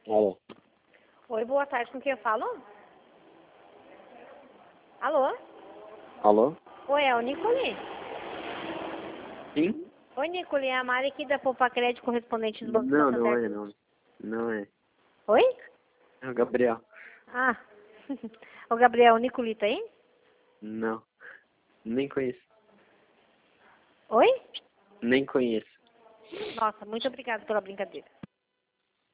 Alô? Oi, boa tarde. Com quem eu falo? Alô? Alô? Oi, é o Nicole? Sim? Oi, Nicole, é a Mari aqui da Poupa Crédito, correspondente do Banco Não, não Santander. é, não. Não é. Oi? É o Gabriel. Ah, o Gabriel, o Nicole tá aí? Não. Nem conheço. Oi? Nem conheço. Nossa, muito obrigada pela brincadeira.